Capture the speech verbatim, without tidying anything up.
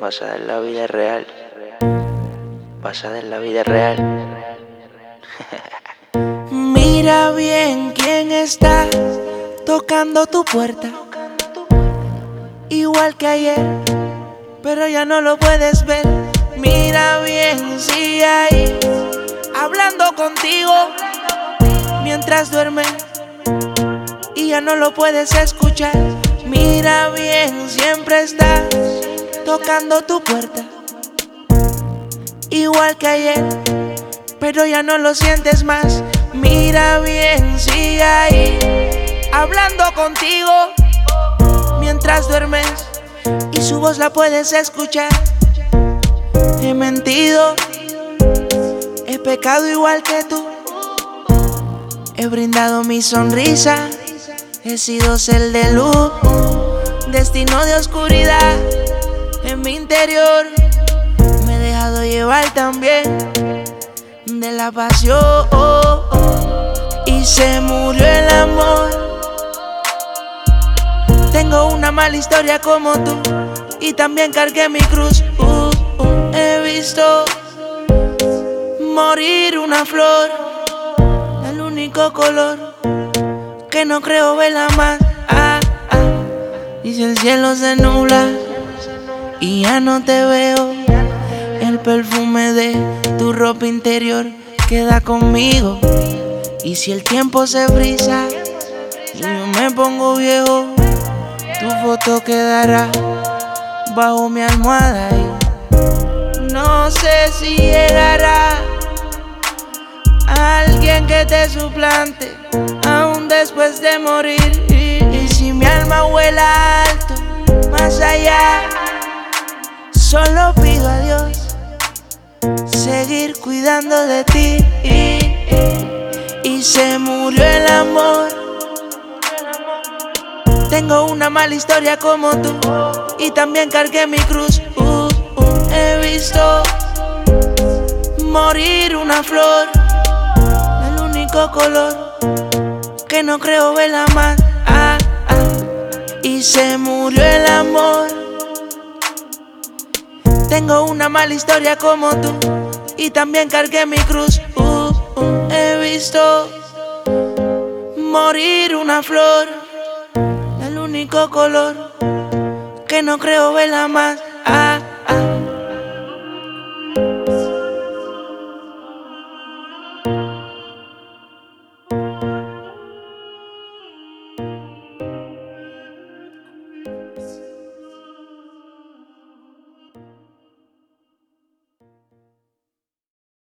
basada en la vida real. Basada en la vida real. Mira bien quién está tocando tu puerta. Igual que ayer, pero ya no lo puedes ver. Mira bien si hay hablando contigo mientras duermes y ya no lo puedes escuchar. Mira bien, siempre está tocando tu puerta. Igual que ayer, pero ya no lo sientes más. Mira bien si hay hablando contigo mientras duermes y su voz la puedes escuchar. He mentido, he pecado igual que tú. He brindado mi sonrisa, he sido cel de luz, destino de oscuridad en mi interior. Me he dejado llevar también de la pasión y se murió el amor. Tengo una mala historia como tú y también cargué mi cruz. Uh, uh, he visto morir una flor, el único color que no creo verla más. Ah, ah. Y si el cielo se nubla y ya no te veo, el perfume de tu ropa interior queda conmigo. Y si el tiempo se frisa y yo me pongo viejo, tu foto quedará bajo mi almohada y no sé si llegará alguien que te suplante aún después de morir. Y, y si mi alma vuela alto, más allá, solo pido a Dios seguir cuidando de ti. Y, y se murió el amor. Tengo una mala historia como tú y también cargué mi cruz. Uh, uh, he visto morir una flor, el único color que no creo verla más. Ah, ah. Y se murió el amor. Tengo una mala historia como tú y también cargué mi cruz. Uh, uh, he visto morir una flor, el único color que no creo verla más. Ah, ah.